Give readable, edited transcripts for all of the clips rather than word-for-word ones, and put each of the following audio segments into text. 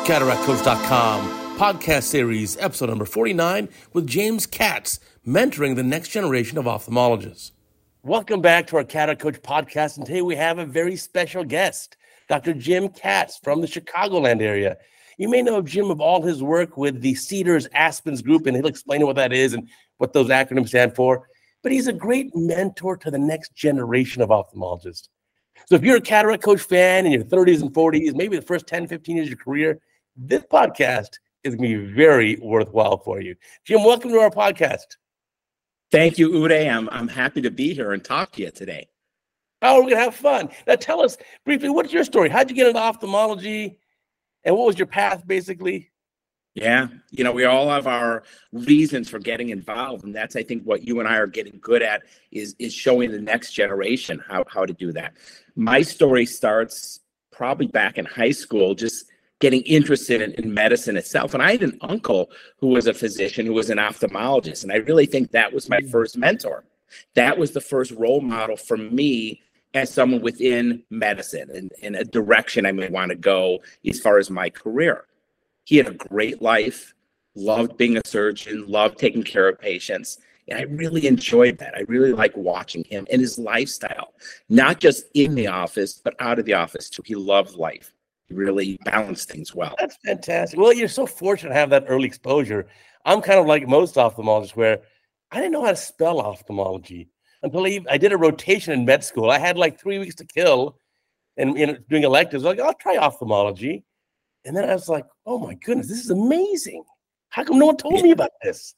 CataractCoach.com, podcast series, episode number 49, with James Katz, mentoring the next generation of ophthalmologists. Welcome back to our Cataract Coach podcast, and today we have a very special guest, Dr. Jim Katz from the Chicagoland area. You may know Jim of all his work with the Cedars Aspens group, and he'll explain what that is and what those acronyms stand for. But he's a great mentor to the next generation of ophthalmologists. So if you're a Cataract Coach fan in your 30s and 40s, maybe the first 10, 15 years of your career, this podcast is going to be very worthwhile for you. Jim, welcome to our podcast. Thank you, Uday. I'm happy to be here and talk to you today. Oh, we're going to have fun. Now tell us briefly, what's your story? How'd you get into ophthalmology? And what was your path, basically? Yeah, we all have our reasons for getting involved. And that's, I think, what you and I are getting good at is showing the next generation how to do that. My story starts probably back in high school, just getting interested in medicine itself. And I had an uncle who was a physician, who was an ophthalmologist. And I really think that was my first mentor. That was the first role model for me as someone within medicine and in a direction I may want to go as far as my career. He had a great life, loved being a surgeon, loved taking care of patients. And I really enjoyed that. I really like watching him and his lifestyle, not just in the office, but out of the office too. He loved life. He really balanced things well. That's fantastic. Well, you're so fortunate to have that early exposure. I'm kind of like most ophthalmologists where I didn't know how to spell ophthalmology until I did a rotation in med school. I had like 3 weeks to kill and doing electives. Like, I'll try ophthalmology. And then I was like, oh my goodness, this is amazing. How come no one told me about this?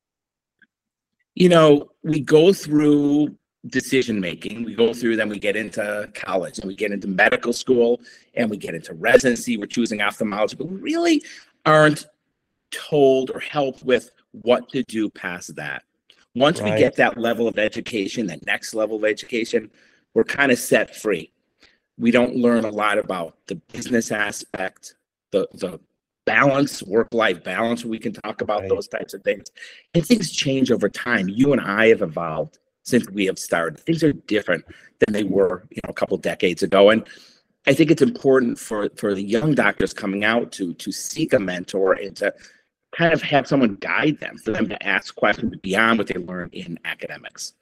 We go through decision making. We go through, then we get into college and we get into medical school and we get into residency. We're choosing ophthalmology, but we really aren't told or helped with what to do past that. Once we get that level of education, that next level of education, we're kind of set free. We don't learn a lot about the business aspect, the balance, work-life balance. We can talk about those types of things. And things change over time. You and I have evolved since we have started. Things are different than they were, a couple decades ago. And I think it's important for the young doctors coming out to seek a mentor and to kind of have someone guide them, for them to ask questions beyond what they learn in academics.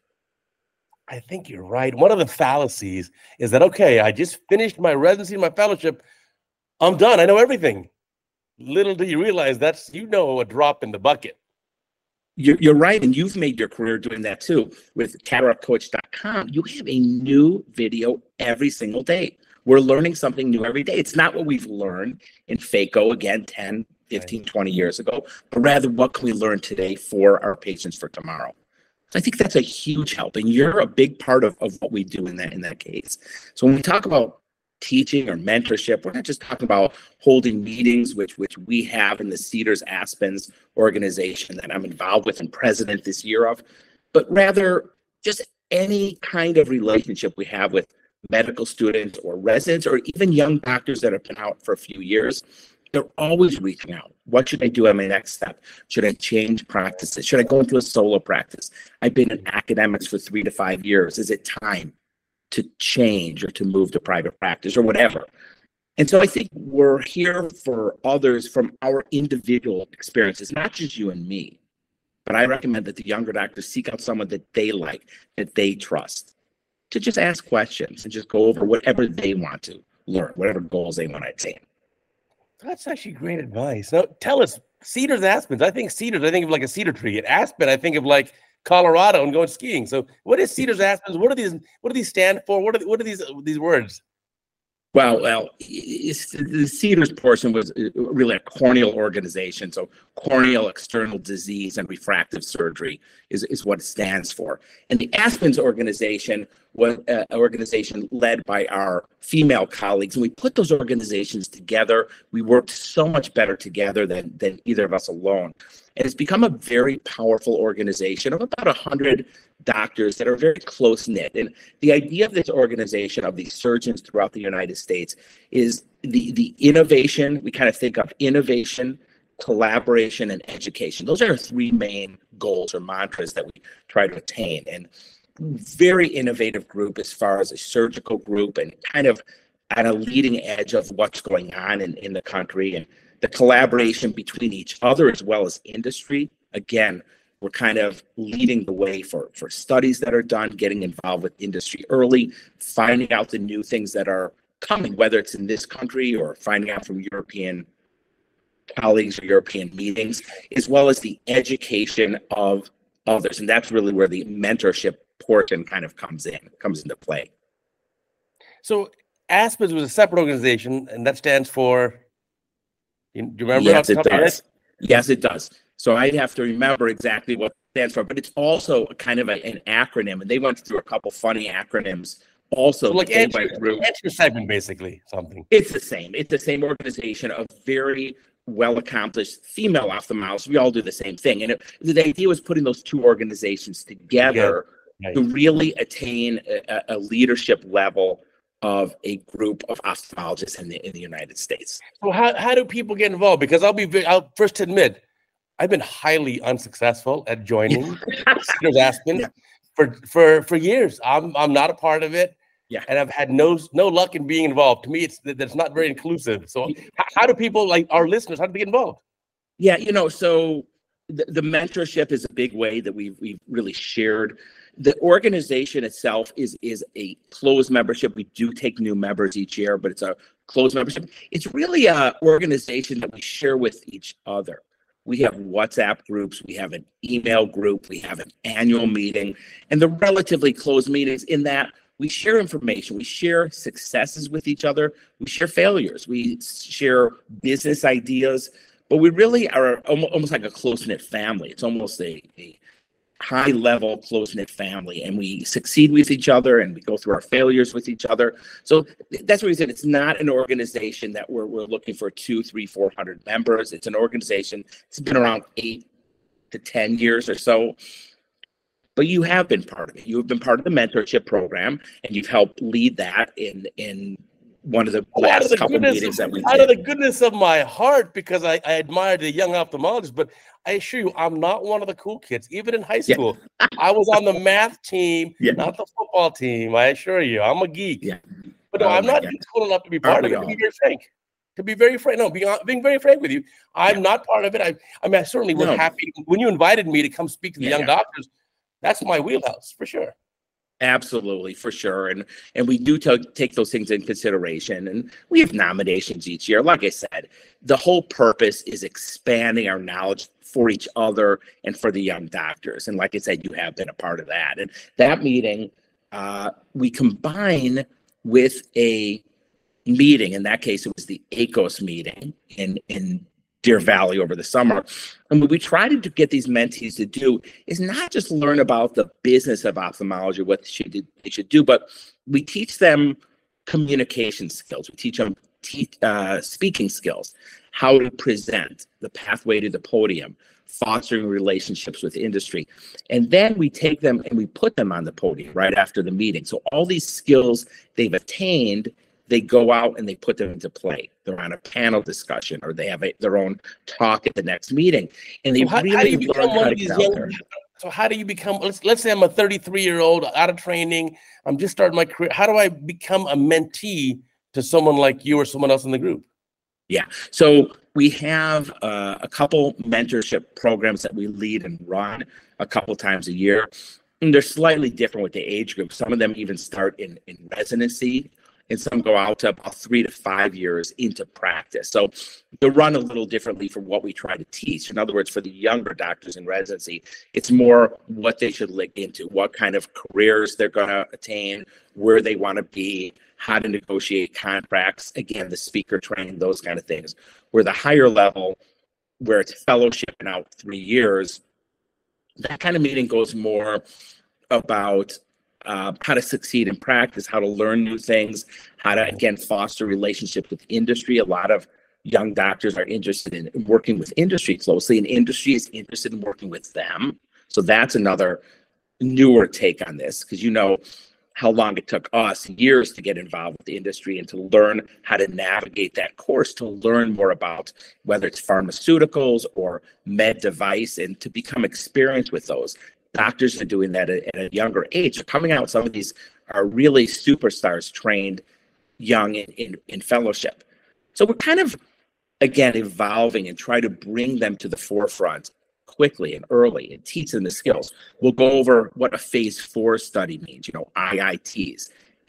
I think you're right. One of the fallacies is that, okay, I just finished my residency and my fellowship. I'm done. I know everything. Little do you realize that's, a drop in the bucket. You're right. And you've made your career doing that too. With CataractCoach.com, you have a new video every single day. We're learning something new every day. It's not what we've learned in phaco, again, 10, 15, 20 years ago, but rather what can we learn today for our patients for tomorrow. So I think that's a huge help. And you're a big part of what we do in that case. So when we talk about teaching or mentorship, we're not just talking about holding meetings, which we have in the Cedars Aspens organization that I'm involved with and president this year of, but rather just any kind of relationship we have with medical students or residents or even young doctors that have been out for a few years. They're always reaching out. What should I do at my next step? Should I change practices? Should I go into a solo practice? I've been in academics for 3 to 5 years. Is it time to change or to move to private practice or whatever? And so I think we're here for others from our individual experiences, not just you and me. But I recommend that the younger doctors seek out someone that they like, that they trust, to just ask questions and just go over whatever they want to learn, whatever goals they want to attain. That's actually great advice. Now, tell us, Cedars Aspens. I think Cedars, I think of like a cedar tree. At Aspen, I think of like Colorado and going skiing. So what is Cedars Aspens? What do these stand for? What are these words? Well, the Cedars portion was really a corneal organization. So corneal external disease and refractive surgery is what it stands for. And the Aspens organization was an organization led by our female colleagues. And we put those organizations together. We worked so much better together than either of us alone. And it's become a very powerful organization of about 100 doctors that are very close-knit. And the idea of this organization, of these surgeons throughout the United States, is the innovation. We kind of think of innovation, collaboration, and education. Those are our 3 main goals or mantras that we try to attain. And very innovative group as far as a surgical group and kind of at a leading edge of what's going on in the country. And the collaboration between each other as well as industry. Again, we're kind of leading the way for studies that are done, getting involved with industry early, finding out the new things that are coming, whether it's in this country or finding out from European colleagues or European meetings, as well as the education of others. And that's really where the mentorship portion kind of comes into play. So ASPES was a separate organization, and that stands for, do you remember? Yes, it does. Yes, it does. So I'd have to remember exactly what it stands for, but it's also kind of an acronym, and they went through a couple funny acronyms also. So like answer segment, basically, something. It's the same. It's the same organization of very well-accomplished female ophthalmologists. We all do the same thing. And the idea was putting those two organizations together to really attain a leadership level of a group of ophthalmologists in the United States. So how do people get involved? Because I'll first admit, I've been highly unsuccessful at joining Cedars Aspen for years. I'm not a part of it. Yeah. And I've had no luck in being involved. To me, that's not very inclusive. So how do people, like our listeners, how do they get involved? Yeah, so the mentorship is a big way that we've really shared. The organization itself is a closed membership. We do take new members each year, but it's a closed membership. It's really an organization that we share with each other. We have WhatsApp groups, we have an email group, we have an annual meeting, and the relatively closed meetings in that we share information, we share successes with each other, we share failures, we share business ideas, but we really are almost like a close-knit family. It's almost a high-level close-knit family, and we succeed with each other and we go through our failures with each other. So that's what we said. It's not an organization that we're looking for 200, 300, 400 members. It's an organization that's been around 8 to 10 years or so. But you have been part of it. You have been part of the mentorship program, and you've helped lead that in one of the last couple meetings that we did. Out of the goodness of my heart, because I admire the young ophthalmologist, but I assure you, I'm not one of the cool kids. Even in high school, I was on the math team, not the football team. I assure you, I'm a geek. Yeah. But no, I'm not cool enough to be part of it. To be very frank. Being very frank with you, I'm not part of it. I certainly was happy when you invited me to come speak to the young doctors. That's my wheelhouse for sure. Absolutely, for sure. And we do take those things in consideration. And we have nominations each year. Like I said, the whole purpose is expanding our knowledge for each other and for the young doctors. And like I said, you have been a part of that. And that meeting, we combine with a meeting. In that case, it was the ACOS meeting in Deer Valley over the summer. And what we try to get these mentees to do is not just learn about the business of ophthalmology, what they should do, but we teach them communication skills. We teach them speaking skills, how to present, the pathway to the podium, fostering relationships with industry. And then we take them and we put them on the podium right after the meeting. So all these skills they've attained, they go out and they put them into play. They're on a panel discussion, or they have their own talk at the next meeting, and they really learn how to get out there. So how do you become? Let's say I'm a 33-year-old out of training. I'm just starting my career. How do I become a mentee to someone like you or someone else in the group? Yeah. So we have a couple mentorship programs that we lead and run a couple times a year, and they're slightly different with the age group. Some of them even start in residency, and some go out to about 3 to 5 years into practice. So they run a little differently from what we try to teach. In other words, for the younger doctors in residency, it's more what they should look into, what kind of careers they're going to attain, where they want to be, how to negotiate contracts, again, the speaker training, those kind of things. Where the higher level, where it's fellowship and out 3 years, that kind of meeting goes more about how to succeed in practice, how to learn new things, how to, again, foster relationships with industry. A lot of young doctors are interested in working with industry closely, and industry is interested in working with them. So that's another newer take on this, because you know how long it took us, years, to get involved with the industry and to learn how to navigate that course, to learn more about whether it's pharmaceuticals or med device, and to become experienced with those. Doctors are doing that at a younger age. So coming out, some of these are really superstars trained young in fellowship. So we're kind of again, evolving and try to bring them to the forefront quickly and early and teach them the skills. We'll go over what a phase 4 study means, IITs,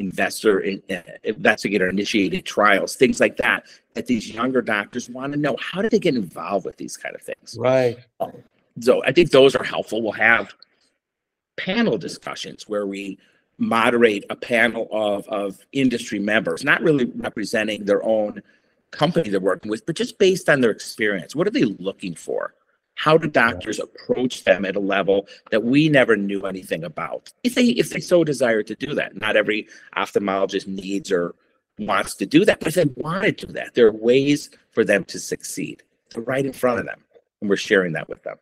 investigator initiated trials, things like that these younger doctors want to know. How do they get involved with these kind of things? Right. So I think those are helpful. We'll have panel discussions where we moderate a panel of industry members, not really representing their own company they're working with, but just based on their experience. What are they looking for? How do doctors approach them at a level that we never knew anything about? If they so desire to do that. Not every ophthalmologist needs or wants to do that, but if they want to do that, there are ways for them to succeed. They're right in front of them, and we're sharing that with them.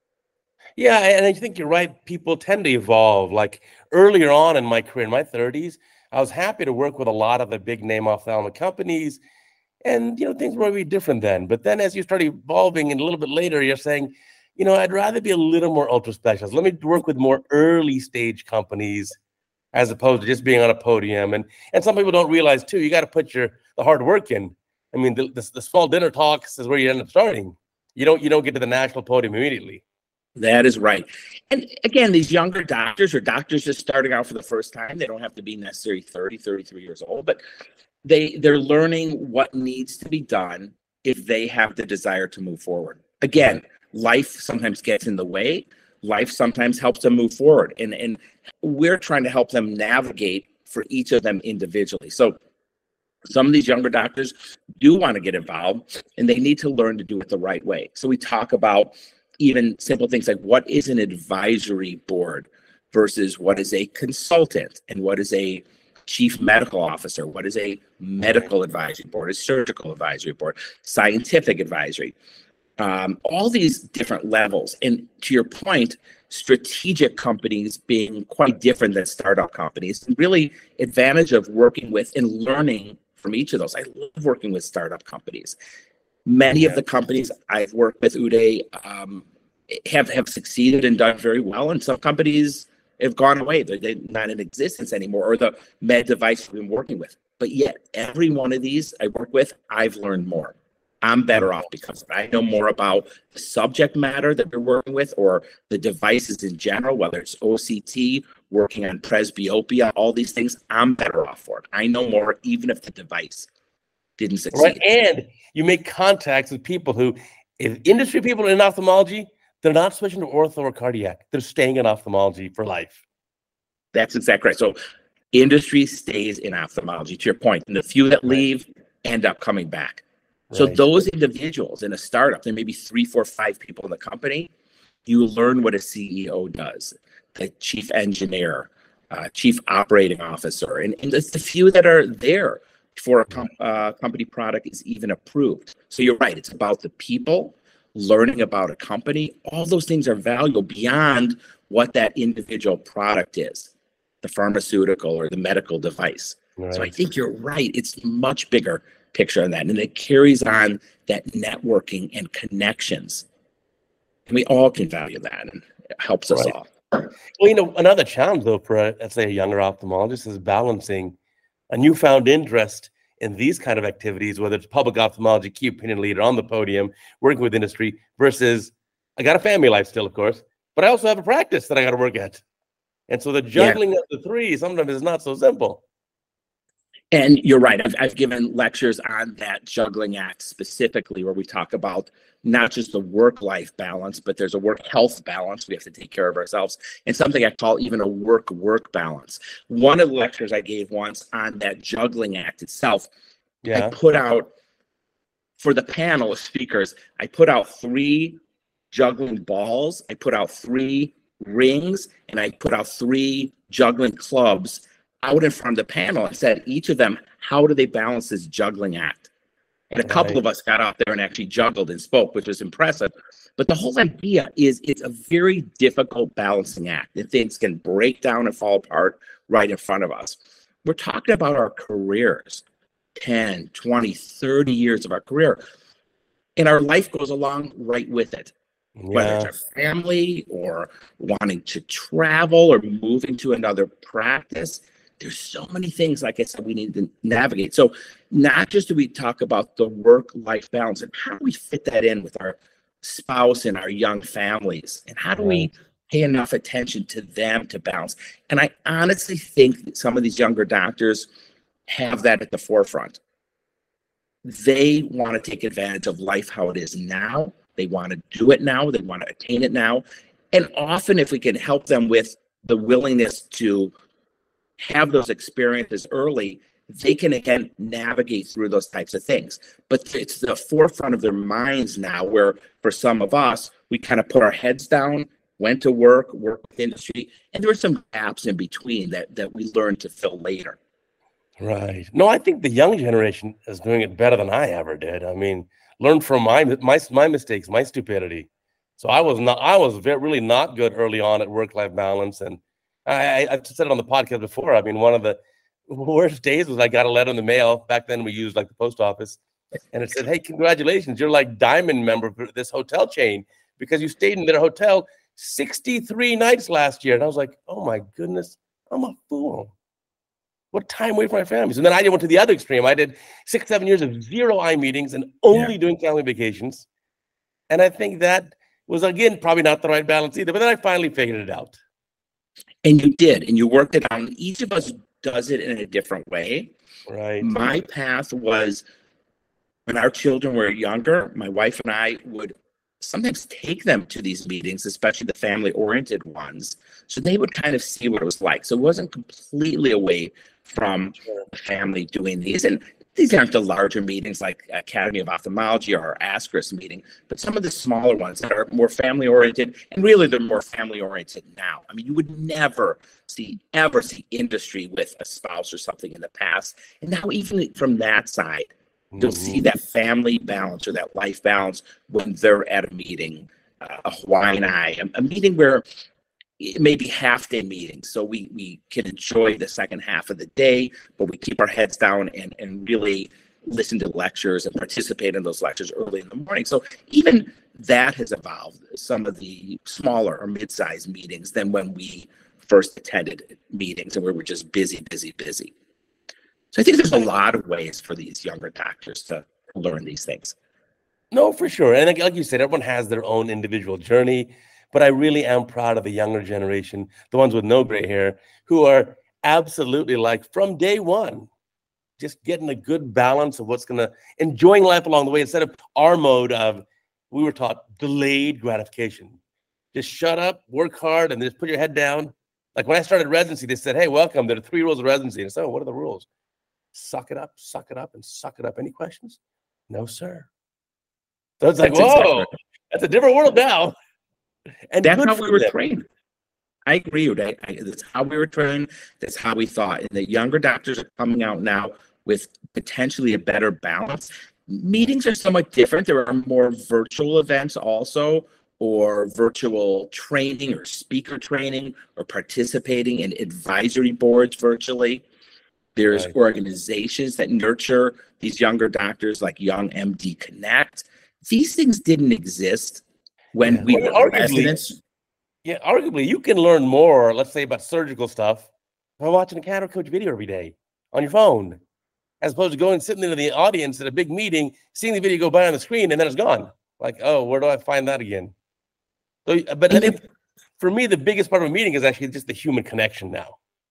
Yeah, and I think you're right. People tend to evolve. Like earlier on in my career, in my 30s, I was happy to work with a lot of the big name ophthalmic companies. And, things were maybe different then. But then as you start evolving and a little bit later, you're saying, I'd rather be a little more ultra specialist. Let me work with more early stage companies as opposed to just being on a podium. And some people don't realize, too, you got to put the hard work in. I mean, the small dinner talks is where you end up starting. You don't get to the national podium immediately. That is right. And again, these younger doctors or doctors just starting out for the first time, they don't have to be necessarily 30, 33 years old, but they're learning what needs to be done if they have the desire to move forward. Again, life sometimes gets in the way. Life sometimes helps them move forward. And we're trying to help them navigate for each of them individually. So some of these younger doctors do want to get involved, and they need to learn to do it the right way. So we talk about even simple things like what is an advisory board versus what is a consultant, and what is a chief medical officer, what is a medical advisory board, a surgical advisory board, scientific advisory, all these different levels. And to your point, strategic companies being quite different than startup companies, and really advantage of working with and learning from each of those. I love working with startup companies. Many of the companies I've worked with, Uday, have succeeded and done very well, and some companies have gone away. They're not in existence anymore, or the med device we've been working with. But yet, every one of these I work with, I've learned more. I'm better off because I know more about the subject matter that we're working with, or the devices in general, whether it's OCT, working on presbyopia, all these things. I'm better off for it. I know more, even if the device didn't succeed. Right, and you make contacts with people who, if industry people in ophthalmology, they're not switching to ortho or cardiac. They're staying in ophthalmology for life. That's exactly right. So industry stays in ophthalmology, to your point. And the few that leave end up coming back. Right. So those individuals in a startup, there may be 3, 4, 5 people in the company. You learn what a CEO does, the chief engineer, chief operating officer. And it's the few that are there before a company product is even approved. So you're right. It's about the people, learning about a company. All those things are valuable beyond what that individual product is, the pharmaceutical or the medical device. Right. So I think you're right. It's a much bigger picture than that. And it carries on that networking and connections. And we all can value that, and it helps us all. Well, another challenge, though, for, let's say, a younger ophthalmologist is balancing a newfound interest in these kind of activities, whether it's public ophthalmology, key opinion leader on the podium, working with industry, versus I got a family life still, of course, but I also have a practice that I got to work at. And so the juggling of the three sometimes is not so simple. And you're right. I've given lectures on that juggling act specifically, where we talk about not just the work-life balance, but there's a work-health balance. We have to take care of ourselves, and something I call even a work-work balance. One of the lectures I gave once on that juggling act itself, I put out, for the panel of speakers, I put out 3 juggling balls, I put out 3 rings, and I put out 3 juggling clubs out in front of the panel. I said, each of them, how do they balance this juggling act? And a couple of us got out there and actually juggled and spoke, which was impressive. But the whole idea is it's a very difficult balancing act, and things can break down and fall apart right in front of us. We're talking about our careers, 10, 20, 30 years of our career. And our life goes along right with it. Whether it's our family or wanting to travel or moving to another practice, there's so many things, like I said, we need to navigate. So not just do we talk about the work-life balance and how do we fit that in with our spouse and our young families, and how do we pay enough attention to them to balance? And I honestly think that some of these younger doctors have that at the forefront. They want to take advantage of life how it is now. They want to do it now. They want to attain it now. And often if we can help them with the willingness to have those experiences early, they can again navigate through those types of things. But it's the forefront of their minds now, where for some of us, we kind of put our heads down, went to work with industry, and there were some gaps in between that we learned to fill later. Right. No, I think the young generation is doing it better than I ever did. I mean, learn from my mistakes, my stupidity. So I was really not good early on at work-life balance. And I've said it on the podcast before. I mean, one of the worst days was I got a letter in the mail. Back then we used like the post office, and it said, "Hey, congratulations, you're like diamond member for this hotel chain because you stayed in their hotel 63 nights last year." And I was like, "Oh my goodness, I'm a fool. What time away from my family?" So then I went to the other extreme. I did 6-7 years of zero I meetings and only doing family vacations. And I think that was, again, probably not the right balance either. But then I finally figured it out. And you did, and you worked it out. Each of us does it in a different way. Right. My path was, when our children were younger, my wife and I would sometimes take them to these meetings, especially the family-oriented ones, so they would kind of see what it was like. So it wasn't completely away from the family doing these. And these aren't the larger meetings like Academy of Ophthalmology or our ASCRS meeting, but some of the smaller ones that are more family-oriented, and really they're more family-oriented now. I mean, you would never ever see industry with a spouse or something in the past. And now even from that side, you'll see that family balance or that life balance when they're at a meeting, a Hawaiian Eye, a meeting where it may be half-day meetings, so we can enjoy the second half of the day, but we keep our heads down and really listen to lectures and participate in those lectures early in the morning. So even that has evolved, some of the smaller or mid-sized meetings than when we first attended meetings and we were just busy. So I think there's a lot of ways for these younger doctors to learn these things. No, for sure. And like you said, everyone has their own individual journey. But I really am proud of the younger generation, the ones with no gray hair, who are absolutely, like, from day one, just getting a good balance of what's going to, enjoying life along the way, instead of our mode of, we were taught delayed gratification. Just shut up, work hard, and just put your head down. Like when I started residency, they said, "Hey, welcome. There are 3 rules of residency." And I said, "Oh, what are the rules?" Suck it up, and suck it up. Any questions? No, sir. So it's like, whoa, that's a different world now. And that's how we were trained. I agree with that. That's how we were trained. That's how we thought. And the younger doctors are coming out now with potentially a better balance. Meetings are somewhat different. There are more virtual events also, or virtual training or speaker training, or participating in advisory boards virtually. There's organizations that nurture these younger doctors, like Young MD Connect. These things didn't exist when we were residents. Yeah, arguably, you can learn more, let's say, about surgical stuff by watching a Cataract Coach video every day on your phone, as opposed to going and sitting into the audience at a big meeting, seeing the video go by on the screen, and then it's gone. Like, oh, where do I find that again? So, but I think for me, the biggest part of a meeting is actually just the human connection now.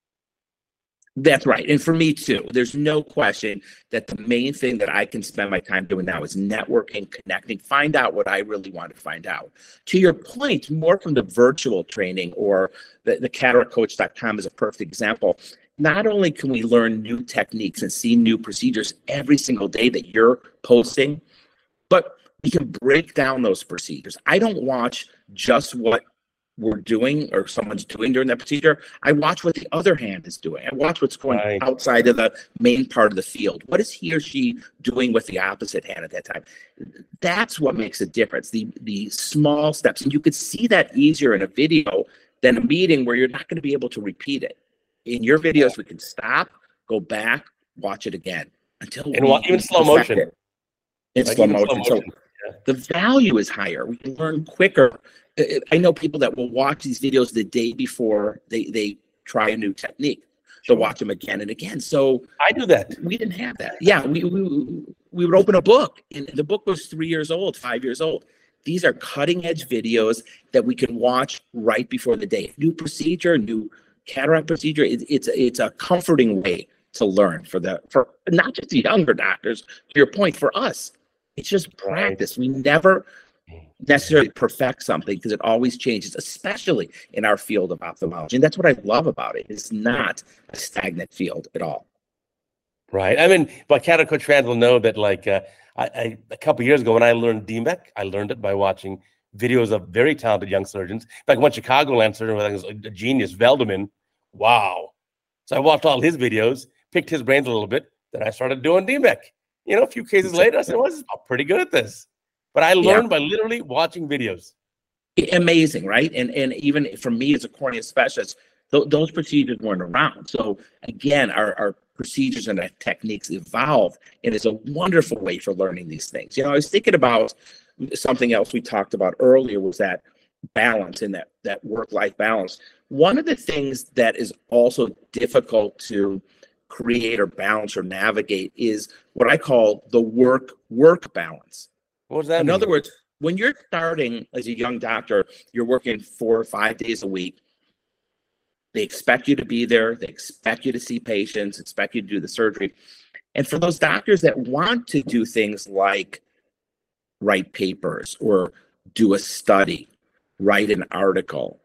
That's right. And for me too, there's no question that the main thing that I can spend my time doing now is networking, connecting, find out what I really want to find out. To your point, more from the virtual training, or the cataractcoach.com is a perfect example. Not only can we learn new techniques and see new procedures every single day that you're posting, but we can break down those procedures. I don't watch just what we're doing or someone's doing during that procedure. I watch what the other hand is doing. I watch what's going outside of the main part of the field. What is he or she doing with the opposite hand at that time? That's what makes a difference, the small steps. And you could see that easier in a video than a meeting where you're not going to be able to repeat it. In your videos, we can stop, go back, watch it again until even slow motion. In slow motion. So the value is higher. We can learn quicker. I know people that will watch these videos the day before they try a new technique. to watch them again and again. So I do that. We didn't have that. Yeah, we would open a book, and the book was 3 years old, 5 years old. These are cutting edge videos that we can watch right before the day. New procedure, new cataract procedure. It's a comforting way to learn for not just the younger doctors. To your point, for us, it's just practice. We never necessarily perfect something because it always changes, especially in our field of ophthalmology. And that's what I love about it. It's not a stagnant field at all. Right. I mean, but cataract coach fans will know that, like, I a couple of years ago when I learned DMEK, I learned it by watching videos of very talented young surgeons. Like one Chicagoland surgeon, I think was a genius, Veldeman. Wow. So I watched all his videos, picked his brains a little bit. Then I started doing DMEK. You know, a few cases later, I said, well, I'm pretty good at this. But I learned by literally watching videos. Amazing, right? And even for me as a cornea specialist, those procedures weren't around. So again, our procedures and our techniques evolve, and it's a wonderful way for learning these things. You know, I was thinking about something else we talked about earlier, was that balance and that work-life balance. One of the things that is also difficult to create or balance or navigate is what I call the work balance. What does that mean? In other words, when you're starting as a young doctor, you're working 4 or 5 days a week. They expect you to be there. They expect you to see patients, expect you to do the surgery. And for those doctors that want to do things like write papers or do a study, write an article,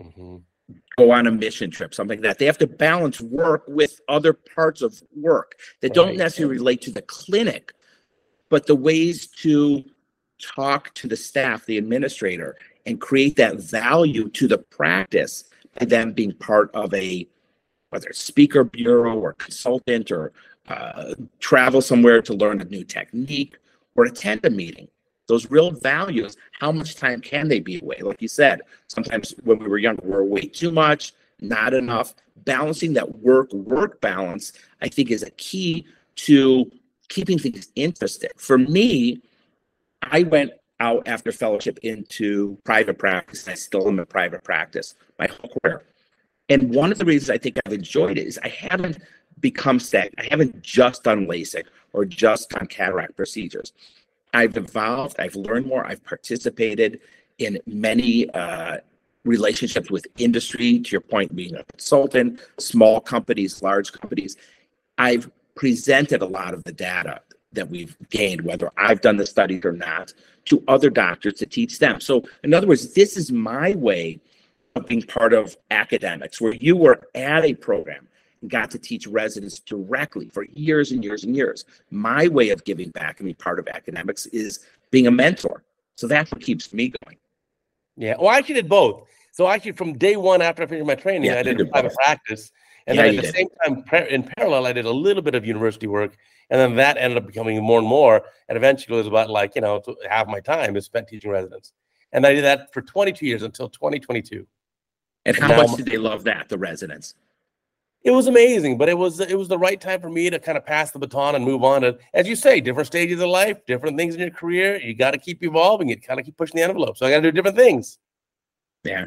go on a mission trip, something like that, they have to balance work with other parts of work that don't necessarily relate to the clinic, but the ways to talk to the staff, the administrator, and create that value to the practice by them being part of whether it's speaker bureau or consultant or travel somewhere to learn a new technique or attend a meeting. Those real values, how much time can they be away? Like you said, sometimes when we were younger, we were away too much, not enough. Balancing that work balance, I think, is a key to keeping things interesting. For me, I went out after fellowship into private practice, and I still am in private practice my whole career. And one of the reasons I think I've enjoyed it is I haven't become stagnant. I haven't just done LASIK or just done cataract procedures. I've evolved, I've learned more, I've participated in many relationships with industry, to your point, being a consultant, small companies, large companies. I've presented a lot of the data that we've gained, whether I've done the studies or not, to other doctors to teach them. So in other words, this is my way of being part of academics, where you were at a program and got to teach residents directly for years and years and years. My way of giving back and being part of academics is being a mentor. So that's what keeps me going. Yeah, well, I actually did both. So actually from day one after I finished my training, I did private practice. And then at the same time, in parallel, I did a little bit of university work. And then that ended up becoming more and more. And eventually it was about half my time is spent teaching residents. And I did that for 22 years until 2022. And how much did they love that, the residents? It was amazing, but it was the right time for me to kind of pass the baton and move on to, as you say, different stages of life, different things in your career. You got to keep evolving. You kind of keep pushing the envelope. So I got to do different things. Yeah.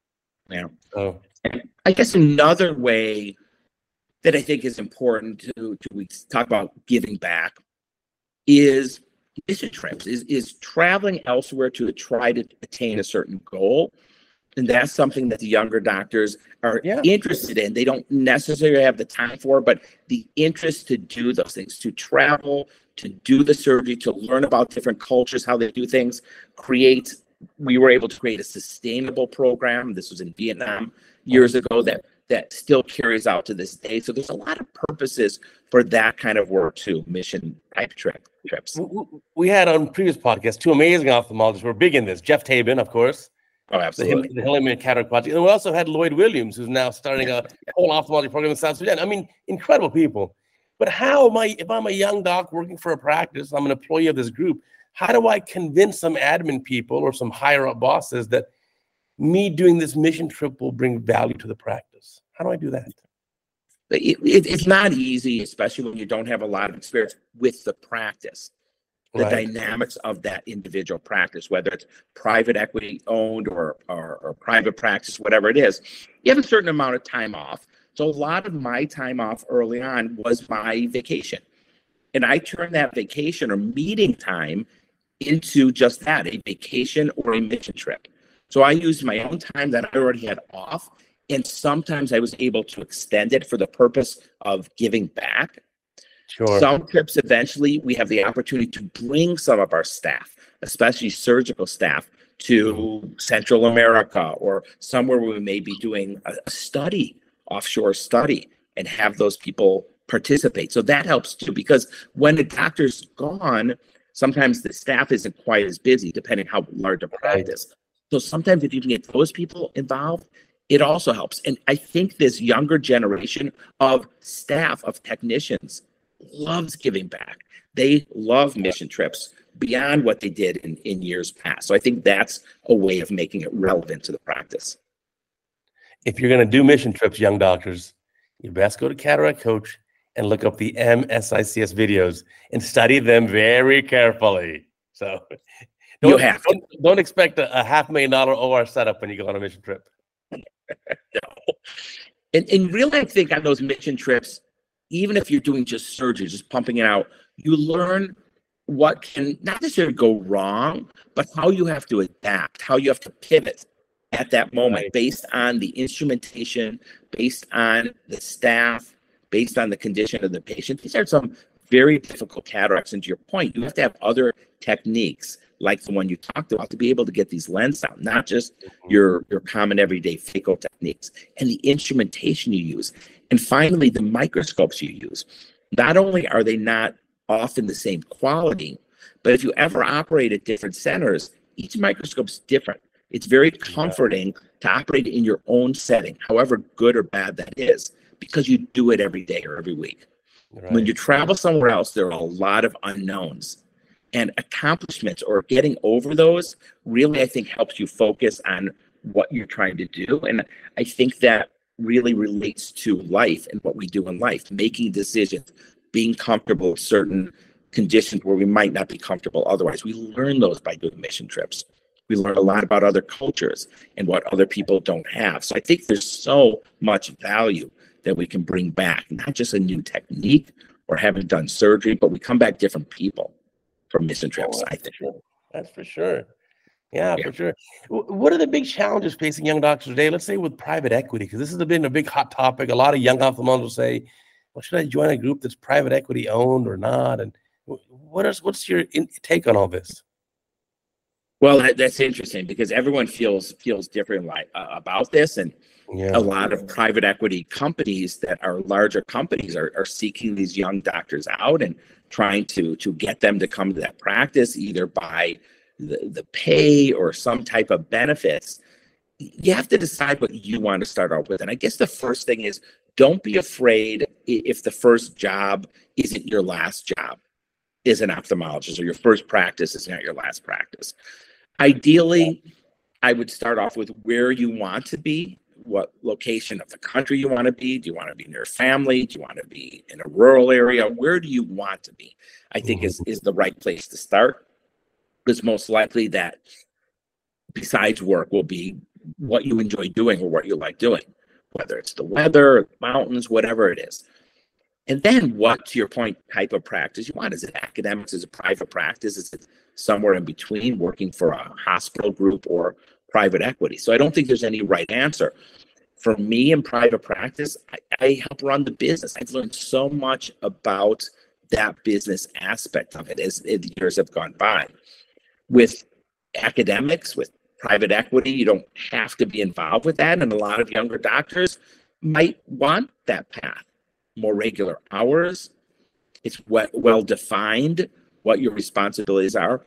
Oh. I guess another way that I think is important to we talk about giving back is mission trips, is traveling elsewhere to try to attain a certain goal. And that's something that the younger doctors are interested in. They don't necessarily have the time for, but the interest to do those things, to travel, to do the surgery, to learn about different cultures, how they do things, we were able to create a sustainable program. This was in Vietnam years ago that still carries out to this day. So there's a lot of purposes for that kind of work too, mission type trips. We had on previous podcasts 2 amazing ophthalmologists who were big in this. Jeff Tabin, of course. Oh, absolutely. The Hillman Cataract Project. And we also had Lloyd Williams, who's now starting a whole ophthalmology program in South Sudan. I mean, incredible people. But if I'm a young doc working for a practice, I'm an employee of this group, how do I convince some admin people or some higher up bosses that me doing this mission trip will bring value to the practice? How do I do that? It's not easy, especially when you don't have a lot of experience with the practice. The dynamics of that individual practice, whether it's private equity owned or private practice, whatever it is. You have a certain amount of time off. So a lot of my time off early on was my vacation. And I turned that vacation or meeting time into just that, a vacation or a mission trip. So I used my own time that I already had off. And sometimes I was able to extend it for the purpose of giving back. Sure. Some trips, eventually, we have the opportunity to bring some of our staff, especially surgical staff, to Central America or somewhere where we may be doing a study, offshore study, and have those people participate. So that helps too, because when the doctor's gone, sometimes the staff isn't quite as busy, depending how large a practice. So sometimes if you can get those people involved, it also helps. And I think this younger generation of staff, of technicians, loves giving back. They love mission trips beyond what they did in years past. So I think that's a way of making it relevant to the practice. If you're going to do mission trips, young doctors, you best go to Cataract Coach and look up the MSICS videos and study them very carefully. So don't expect a $500,000 OR setup when you go on a mission trip. No. And really, I think on those mission trips, even if you're doing just surgery, just pumping it out, you learn what can not necessarily go wrong, but how you have to adapt, how you have to pivot at that moment based on the instrumentation, based on the staff, based on the condition of the patient. These are some very difficult cataracts. And to your point, you have to have other techniques like the one you talked about to be able to get these lenses out, not just your common everyday phaco techniques, and the instrumentation you use. And finally, the microscopes you use. Not only are they not often the same quality, but if you ever operate at different centers, each microscope's different. It's very comforting to operate in your own setting, however good or bad that is, because you do it every day or every week. Right. When you travel somewhere else, there are a lot of unknowns. And accomplishments or getting over those really, I think, helps you focus on what you're trying to do. And I think that really relates to life and what we do in life, making decisions, being comfortable with certain conditions where we might not be comfortable otherwise. We learn those by doing mission trips. We learn a lot about other cultures and what other people don't have. So I think there's so much value that we can bring back, not just a new technique or having done surgery, but we come back different people from mission trips, I think. That's for sure. Yeah, for sure. What are the big challenges facing young doctors today? Let's say with private equity, because this has been a big hot topic. A lot of young ophthalmologists will say, well, should I join a group that's private equity owned or not? And what's your take on all this? Well, that's interesting because everyone feels different about this. And a lot of private equity companies that are larger companies are seeking these young doctors out and trying to get them to come to that practice, either by the pay or some type of benefits. You have to decide what you want to start out with. And I guess the first thing is, don't be afraid if the first job isn't your last job as an ophthalmologist, or your first practice is not your last practice. Ideally, I would start off with where you want to be, what location of the country you want to be. Do you want to be near family? Do you want to be in a rural area? Where do you want to be? I think is the right place to start. Because most likely that besides work will be what you enjoy doing or what you like doing, whether it's the weather, mountains, whatever it is. And then what, to your point, type of practice you want? Is it academics? Is it private practice? Is it somewhere in between, working for a hospital group or private equity? So I don't think there's any right answer. For me in private practice, I help run the business. I've learned so much about that business aspect of it as the years have gone by. With academics, with private equity, you don't have to be involved with that. And a lot of younger doctors might want that path. More regular hours. It's well defined what your responsibilities are.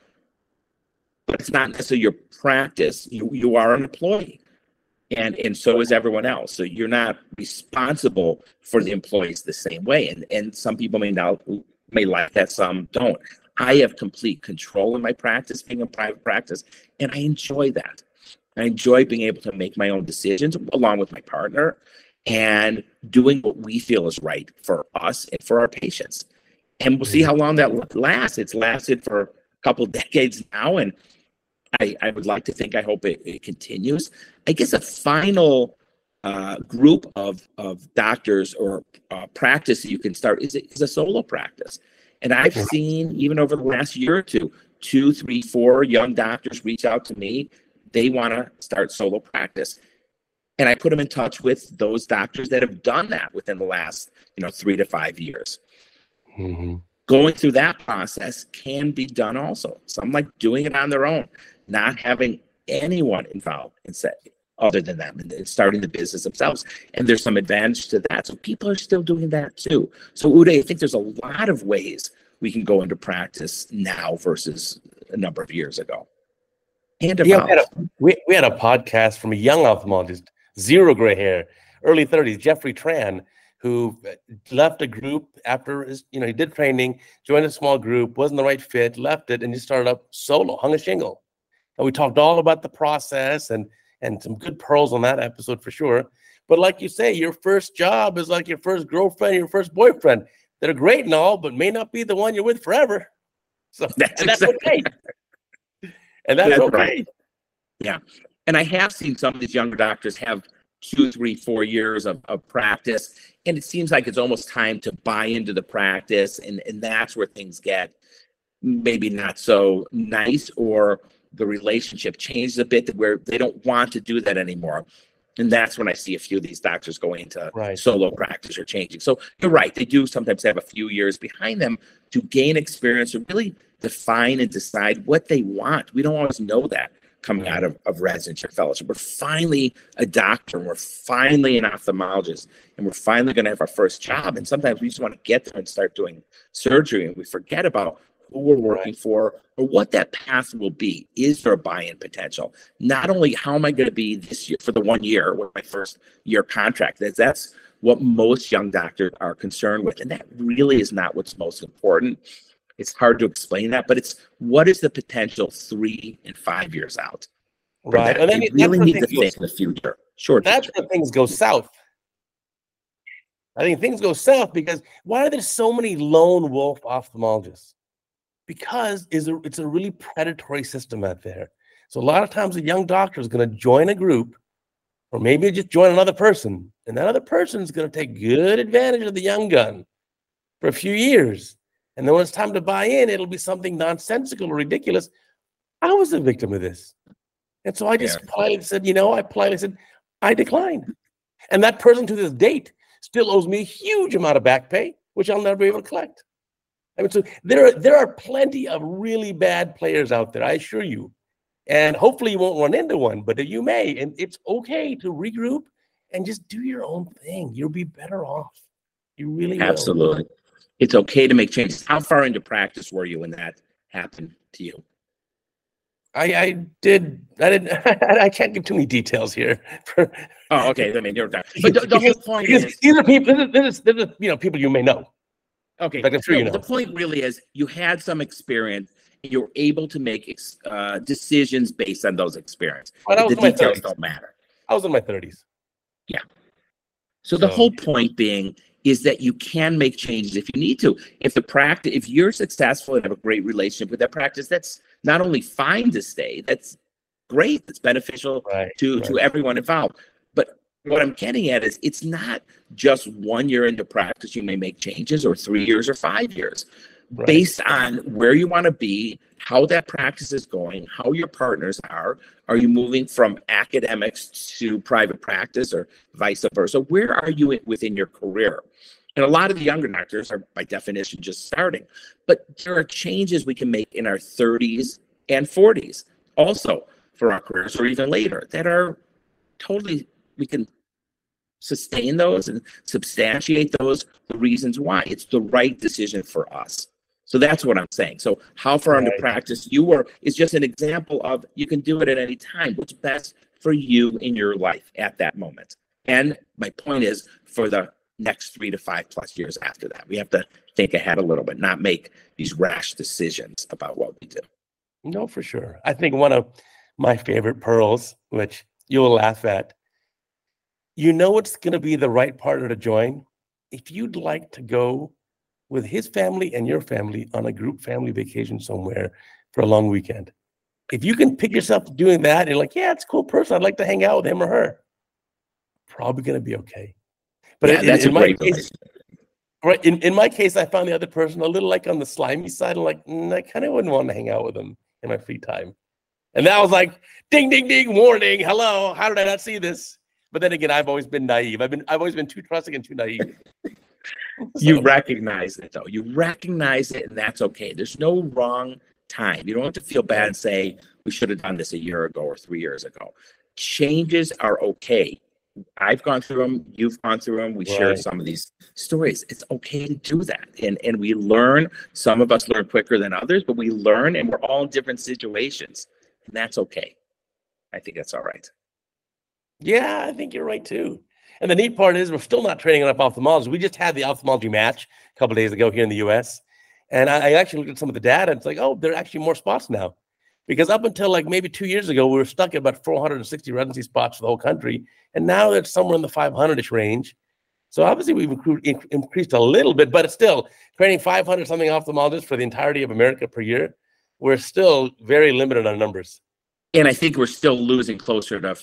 But it's not necessarily your practice. You are an employee. And so is everyone else. So you're not responsible for the employees the same way. And some people may like that, some don't. I have complete control in my practice, being a private practice, and I enjoy that. I enjoy being able to make my own decisions along with my partner and doing what we feel is right for us and for our patients. And we'll see how long that lasts. It's lasted for a couple decades now, and I would like to think, I hope it continues. I guess a final group of doctors or practice that you can start is a solo practice. And I've seen, even over the last year or two, 2, 3, 4 young doctors reach out to me. They want to start solo practice. And I put them in touch with those doctors that have done that within the last, 3 to 5 years. Mm-hmm. Going through that process can be done also. Some like doing it on their own, not having anyone involved in other than them, and starting the business themselves. And there's some advantage to that. So people are still doing that too. So Uday, I think there's a lot of ways we can go into practice now versus a number of years ago. And we had a podcast from a young ophthalmologist, zero gray hair, early 30s, Jeffrey Tran, who left a group after his, he did training, joined a small group, wasn't the right fit, left it, and he started up solo, hung a shingle. And we talked all about the process and some good pearls on that episode for sure. But like you say, your first job is like your first girlfriend, your first boyfriend. They're great and all, but may not be the one you're with forever. So that's okay. And that's okay. Right. Yeah. And I have seen some of these younger doctors have 2, 3, 4 years of practice. And it seems like it's almost time to buy into the practice. And that's where things get maybe not so nice, or the relationship changes a bit where they don't want to do that anymore. And that's when I see a few of these doctors going into solo practice or changing. So you're right. They do sometimes have a few years behind them to gain experience, to really define and decide what they want. We don't always know that coming out of residency or fellowship. We're finally a doctor, and we're finally an ophthalmologist, and we're finally going to have our first job. And sometimes we just want to get there and start doing surgery, and we forget about who we're working for or what that path will be. Is there a buy-in potential? Not only how am I going to be this year for the 1 year with my first year contract. That's what most young doctors are concerned with. And that really is not what's most important. It's hard to explain that, but it's what is the potential 3 and 5 years out? Right. And then you really need to think in the future. Sure. That's where things go south. I think things go south because why are there so many lone wolf ophthalmologists? Because it's a really predatory system out there. So a lot of times a young doctor is going to join a group, or maybe just join another person, and that other person is going to take good advantage of the young gun for a few years. And then when it's time to buy in, it'll be something nonsensical or ridiculous. I was a victim of this. And so I just politely said, I declined. And that person to this date still owes me a huge amount of back pay, which I'll never be able to collect. I mean, so there are plenty of really bad players out there, I assure you. And hopefully you won't run into one, but you may. And it's okay to regroup and just do your own thing. You'll be better off. You really will. Absolutely. It's okay to make changes. How far into practice were you when that happened to you? I can't give too many details here. Oh, okay. I mean, you're done. But the whole point is these are people. This is people you may know. Okay. Like I'm sure you know. The point really is you had some experience and you're able to make decisions based on those experiences. The details don't matter. I was in my 30s. Yeah. So the whole point being is that you can make changes if you need to. If you're successful and have a great relationship with that practice, that's not only fine to stay, that's great. It's beneficial to everyone involved. But what I'm getting at is it's not just 1 year into practice you may make changes, or 3 years or 5 years. Based on where you want to be, how that practice is going, how your partners are. Are you moving from academics to private practice or vice versa? Where are you within your career? And a lot of the younger doctors are, by definition, just starting. But there are changes we can make in our 30s and 40s also for our careers, or even later, that are totally, we can sustain those and substantiate those, the reasons why. It's the right decision for us. So that's what I'm saying. So how far into practice you were is just an example of you can do it at any time. What's best for you in your life at that moment. And my point is for the next 3 to 5 plus years after that. We have to think ahead a little bit, not make these rash decisions about what we do. No, for sure. I think one of my favorite pearls, which you'll laugh at, it's going to be the right partner to join if you'd like to go with his family and your family on a group family vacation somewhere for a long weekend. If you can pick yourself doing that, you're like, yeah, it's a cool person. I'd like to hang out with him or her. probably going to be okay. But yeah, that's a great case. Right. In my case, I found the other person a little like on the slimy side. I'm like, I kind of wouldn't want to hang out with them in my free time. And that was like, ding, ding, ding, warning. Hello. How did I not see this? But then again, I've always been naive. I've always been too trusting and too naive. You recognize it, though. You recognize it, and that's okay. There's no wrong time. You don't have to feel bad and say, we should have done this a year ago or 3 years ago. Changes are okay. I've gone through them. You've gone through them. We shared some of these stories. It's okay to do that. And we learn. Some of us learn quicker than others, but we learn, and we're all in different situations. And that's okay. I think that's all right. Yeah, I think you're right, too. And the neat part is we're still not training enough ophthalmologists. We just had the ophthalmology match a couple of days ago here in the U.S. And I actually looked at some of the data. And it's like, oh, there are actually more spots now. Because up until like maybe 2 years ago, we were stuck at about 460 residency spots for the whole country. And now it's somewhere in the 500-ish range. So obviously we've increased a little bit, but it's still training 500-something ophthalmologists for the entirety of America per year. We're still very limited on numbers. And I think we're still losing closer to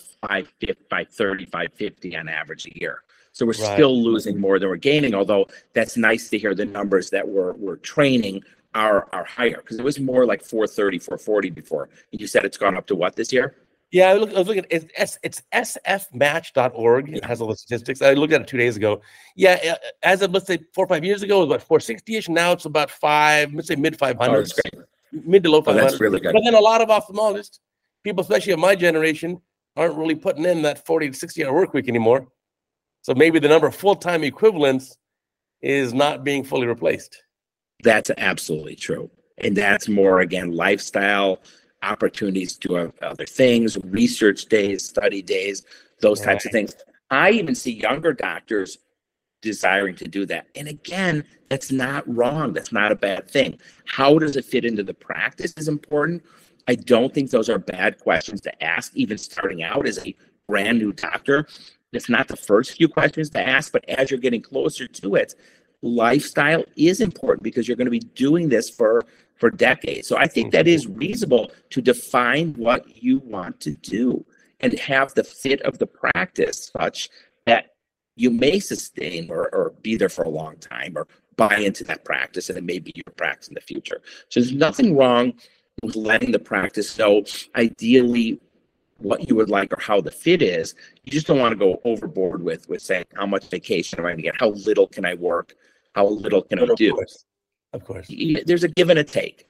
530, 550 on average a year. So we're still losing more than we're gaining, although that's nice to hear the numbers that we're training are higher, because it was more like 430, 440 before. And you said it's gone up to what this year? Yeah, I was looking at it's sfmatch.org. It has all the statistics. I looked at it 2 days ago. Yeah, as of, let's say, 4 or 5 years ago, it was about 460-ish. Now it's about let's say mid 500s, mid to low 500s. That's really good. But then a lot of ophthalmologists, people, especially of my generation, aren't really putting in that 40 to 60-hour work week anymore. So maybe the number of full-time equivalents is not being fully replaced. That's absolutely true. And that's more, again, lifestyle, opportunities to do other things, research days, study days, those types of things. I even see younger doctors desiring to do that. And again, that's not wrong. That's not a bad thing. How does it fit into the practice is important. I don't think those are bad questions to ask, even starting out as a brand new doctor. It's not the first few questions to ask, but as you're getting closer to it, lifestyle is important because you're going to be doing this for decades. So I think that is reasonable to define what you want to do and have the fit of the practice such that you may sustain or be there for a long time or buy into that practice, and it may be your practice in the future. So there's nothing wrong with letting the practice know ideally what you would like or how the fit is. You just don't want to go overboard with saying how much vacation am I going to get, how little can I work, how little can I do. Of course. There's a give and a take.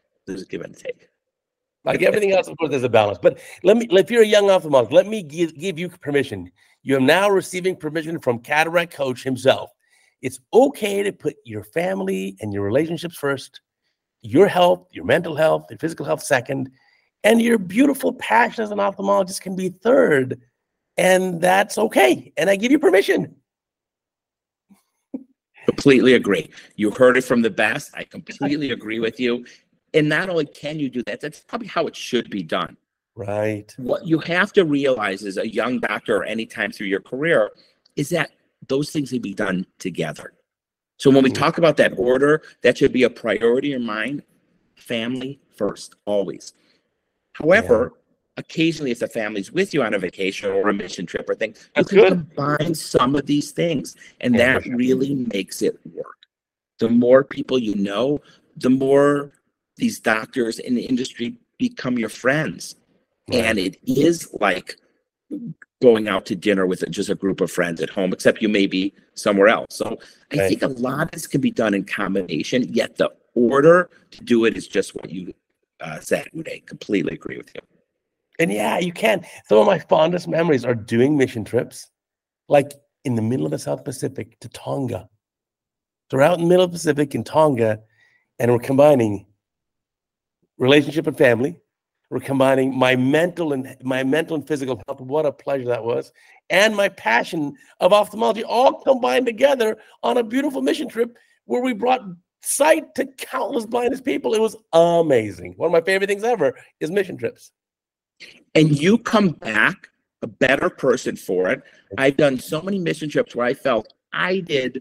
Like everything else, of course, there's a balance. But if you're a young ophthalmologist, let me give you permission. You are now receiving permission from Cataract Coach himself. It's okay to put your family and your relationships first, your health, your mental health, your physical health second, and your beautiful passion as an ophthalmologist can be third. And that's okay. And I give you permission. Completely agree. You heard it from the best. I completely agree with you. And not only can you do that, that's probably how it should be done. Right. What you have to realize as a young doctor or any time through your career is that those things need to be done together. So when we talk about that order, that should be a priority in your mind. Family first, always. However, occasionally if the family's with you on a vacation or a mission trip or thing, you can combine some of these things, and that really makes it work. The more people you know, the more these doctors in the industry become your friends. Right. And it is like going out to dinner with just a group of friends at home, except you may be somewhere else. So I think a lot of this can be done in combination, yet the order to do it is just what you said, Uday. Completely agree with you. And yeah, you can. Some of my fondest memories are doing mission trips, like in the middle of the South Pacific to Tonga. So we're out in the middle of the Pacific in Tonga, and we're combining relationship and family. We're combining my mental and physical health. What a pleasure that was. And my passion of ophthalmology all combined together on a beautiful mission trip where we brought sight to countless blindest people. It was amazing. One of my favorite things ever is mission trips. And you come back a better person for it. I've done so many mission trips where I felt they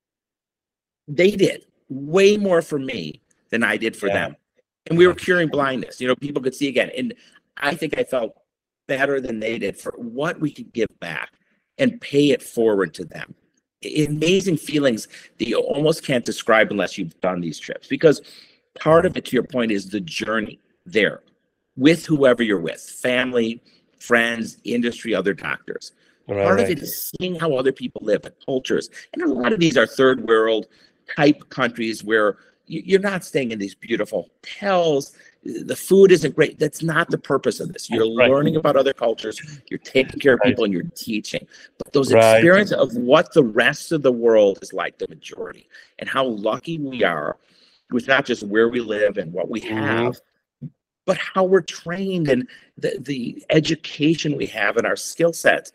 did way more for me than I did for them. And we were curing blindness. You know, people could see again. And I think I felt better than they did for what we could give back. and pay it forward to them. Amazing feelings that you almost can't describe unless you've done these trips, because part of it, to your point, is the journey there with whoever you're with, family, friends, industry, other doctors. Part of it is seeing how other people live, the cultures. And a lot of these are third world type countries where you're not staying in these beautiful hotels. The food isn't great. That's not the purpose of this. You're learning about other cultures. You're taking care of people, and you're teaching. But those experiences of what the rest of the world is like, the majority, and how lucky we are with not just where we live and what we have, but how we're trained, and the education we have and our skill sets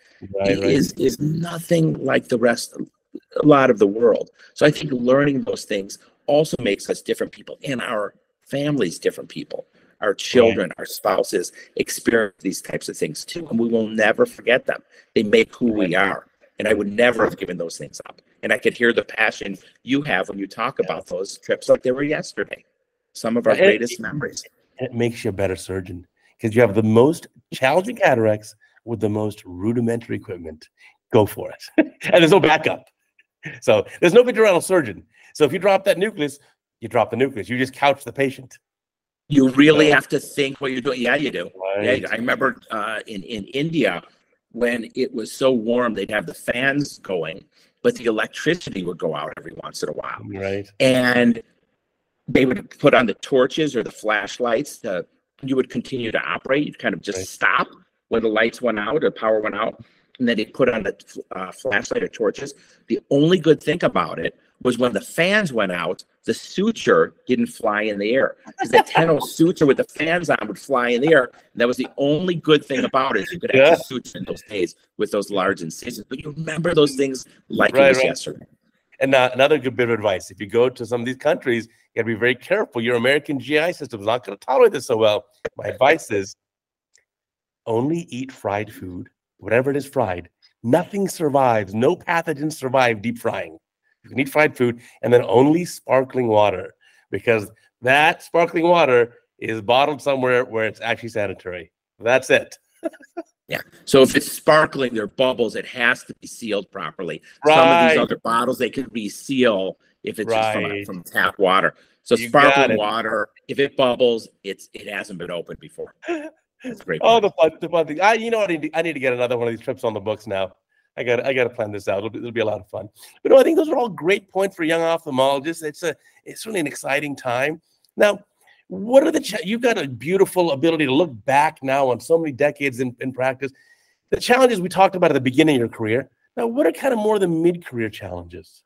is nothing like the rest of a lot of the world. So I think learning those things also makes us different people, and our families different people. Our children, our spouses experience these types of things too, and we will never forget them. They make who we are, and I would never have given those things up. And I could hear the passion you have when you talk about those trips like they were yesterday. Some of our greatest memories. It makes you a better surgeon because you have the most challenging cataracts with the most rudimentary equipment. Go for it. And there's no backup. So there's no vitreoretinal surgeon. So if you drop that nucleus, you drop the nucleus. You just couch the patient. You really have to think what you're doing. Yeah, you do. Yeah, I remember in India, when it was so warm, they'd have the fans going, but the electricity would go out every once in a while. And they would put on the torches or the flashlights. You would continue to operate. You'd kind of just stop when the lights went out or power went out. And then they'd put on the flashlight or torches. The only good thing about it was when the fans went out, the suture didn't fly in the air. Because the tenon suture with the fans on would fly in the air. And that was the only good thing about it. You could actually suture in those days with those large incisions. But you remember those things like it was yesterday. And another good bit of advice, if you go to some of these countries, you got to be very careful. Your American GI system is not going to tolerate this so well. My advice is only eat fried food, whatever it is fried. Nothing survives. No pathogens survive deep frying. You can eat fried food, and then only sparkling water, because that sparkling water is bottled somewhere where it's actually sanitary. That's it. Yeah. So if it's sparkling, there are bubbles, it has to be sealed properly. Some of these other bottles, they can reseal if it's just from tap water. So sparkling water, if it bubbles, it hasn't been opened before. That's great. Oh, the fun thing. I need to get another one of these trips on the books now. I got to plan this out. It'll be a lot of fun. But no, I think those are all great points for young ophthalmologists. It's really an exciting time. Now, what are you've got a beautiful ability to look back now on so many decades in practice. The challenges we talked about at the beginning of your career. Now, what are kind of more the mid-career challenges?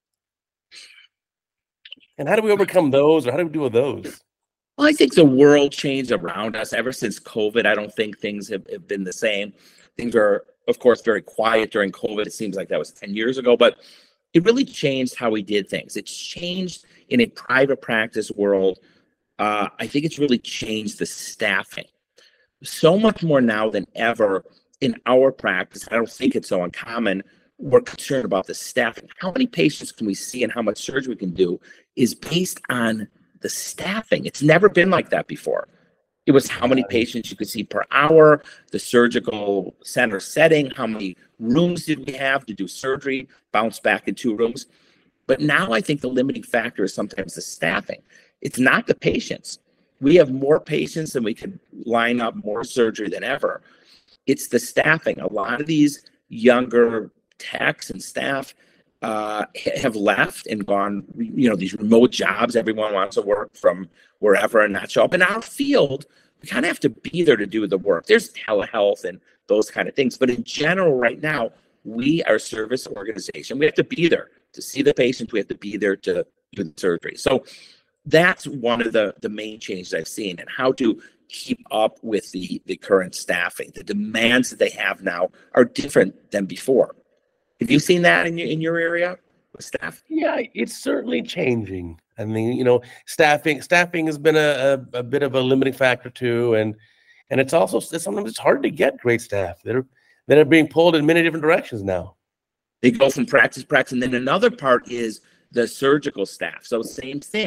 And how do we overcome those, or how do we deal with those? Well, I think the world changed around us ever since COVID. I don't think things have been the same. Things are, of course, very quiet during COVID. It seems like that was 10 years ago, but it really changed how we did things. It's changed in a private practice world. I think it's really changed the staffing. So much more now than ever in our practice. I don't think it's so uncommon. We're concerned about the staffing. How many patients can we see and how much surgery we can do is based on the staffing. It's never been like that before. It was how many patients you could see per hour, the surgical center setting, how many rooms did we have to do surgery, bounce back in 2 rooms. But now I think the limiting factor is sometimes the staffing. It's not the patients. We have more patients than we could line up more surgery than ever. It's the staffing. A lot of these younger techs and staff have left and gone, these remote jobs. Everyone wants to work from wherever and not show up. In our field, we kind of have to be there to do the work. There's telehealth and those kind of things. But in general, right now, we are a service organization. We have to be there to see the patient. We have to be there to do the surgery. So that's one of the main changes I've seen, and how to keep up with the current staffing. The demands that they have now are different than before. Have you seen that in your area with staff? Yeah, it's certainly changing. I mean, staffing has been a bit of a limiting factor too, and it's also sometimes it's hard to get great staff that are being pulled in many different directions now. They go from practice, and then another part is the surgical staff. So same thing.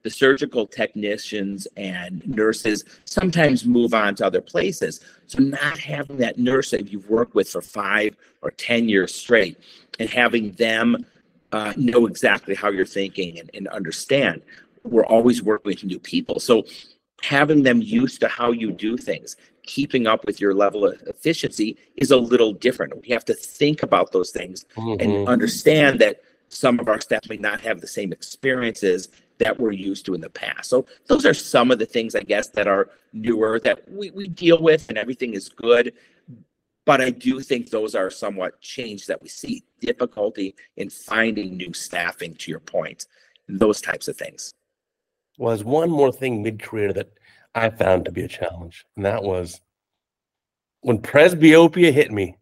the surgical technicians and nurses sometimes move on to other places. So not having that nurse that you've worked with for 5 or 10 years straight and having them know exactly how you're thinking and understand. We're always working with new people. So having them used to how you do things, keeping up with your level of efficiency is a little different. We have to think about those things and understand that some of our staff may not have the same experiences that we're used to in the past. So those are some of the things, I guess, that are newer that we deal with, and everything is good. But I do think those are somewhat changed that we see difficulty in finding new staffing, to your point, those types of things. Well, there's one more thing mid-career that I found to be a challenge, and that was when presbyopia hit me.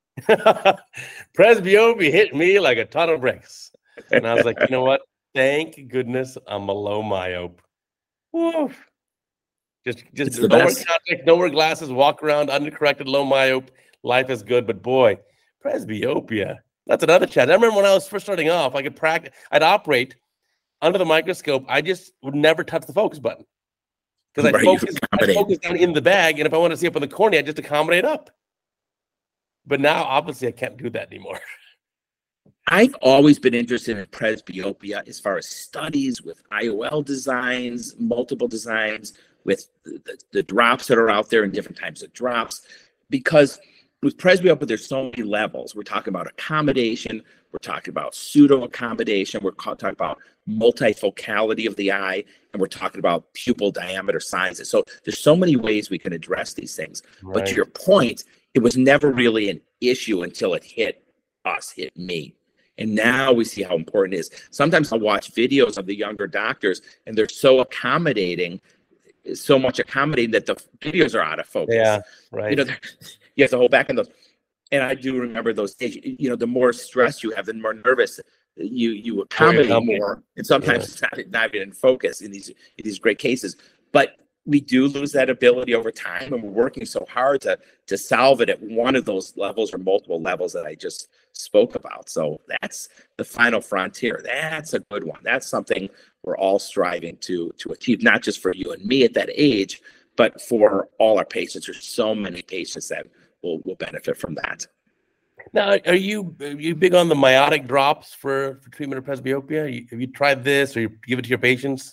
Presbyopia hit me like a ton of bricks. And I was like, you know what? Thank goodness I'm a low myope. Woo. Just no more contact, no more glasses, walk around undercorrected, low myope. Life is good. But boy, presbyopia, that's another challenge. I remember when I was first starting off, I could practice, I'd operate under the microscope. I just would never touch the focus button because I'd focus down in the bag. And if I want to see up on the cornea, I'd just accommodate up. But now, obviously, I can't do that anymore. I've always been interested in presbyopia as far as studies with IOL designs, multiple designs, with the drops that are out there and different types of drops. Because with presbyopia, there's so many levels. We're talking about accommodation. We're talking about pseudo-accommodation. We're talking about multifocality of the eye. And we're talking about pupil diameter sizes. So there's so many ways we can address these things. Right. But to your point, it was never really an issue until it hit us, hit me. And now we see how important it is. Sometimes I'll watch videos of the younger doctors, and they're so accommodating, so much accommodating that the videos are out of focus. Yeah, right. You know, you have to hold back on those. And I do remember those days. You know, the more stress you have, the more nervous you accommodate more. And sometimes it's not even in focus in these great cases. But we do lose that ability over time, and we're working so hard to solve it at one of those levels or multiple levels that I just spoke about. So that's the final frontier. That's a good one. That's something we're all striving to achieve, not just for you and me at that age, but for all our patients. There's so many patients that will benefit from that. Now, are you big on the miotic drops for treatment of presbyopia? Have you tried this, or you give it to your patients?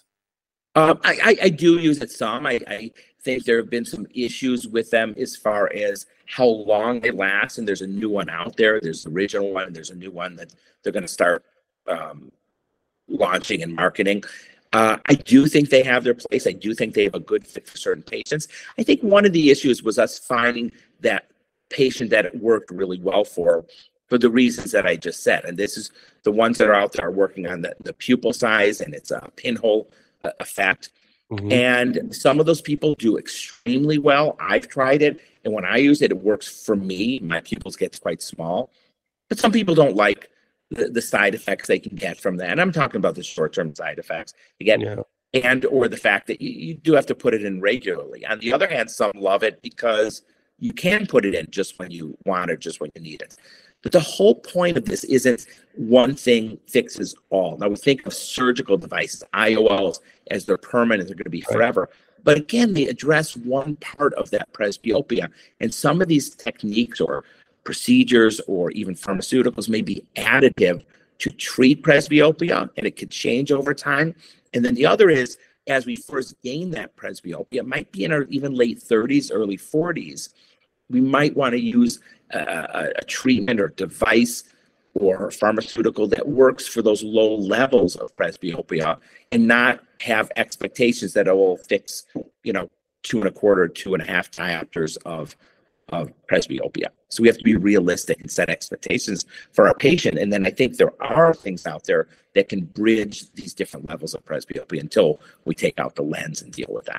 I do use it some. I think there have been some issues with them as far as how long they last, and there's a new one out there. There's the original one, and there's a new one that they're going to start launching and marketing. I do think they have their place. I do think they have a good fit for certain patients. I think one of the issues was us finding that patient that it worked really well for the reasons that I just said. And this is the ones that are out there are working on the pupil size, and it's a pinhole effect. Mm-hmm. And some of those people do extremely well. I've tried it, and when I use it, it works for me. My pupils get quite small, but some people don't like the side effects they can get from that. And I'm talking about the short-term side effects again, and or the fact that you do have to put it in regularly. On the other hand, some love it because you can put it in just when you want it, just when you need it. But the whole point of this isn't one thing fixes all. Now we think of surgical devices, IOLs, as they're permanent, they're going to be forever. But again, they address one part of that presbyopia. And some of these techniques or procedures or even pharmaceuticals may be additive to treat presbyopia, and it could change over time. And then the other is, as we first gain that presbyopia, it might be in our even late 30s, early 40s, we might want to use a treatment or device or pharmaceutical that works for those low levels of presbyopia and not have expectations that it will fix, 2.25, 2.5 diopters of presbyopia. So we have to be realistic and set expectations for our patient. And then I think there are things out there that can bridge these different levels of presbyopia until we take out the lens and deal with that.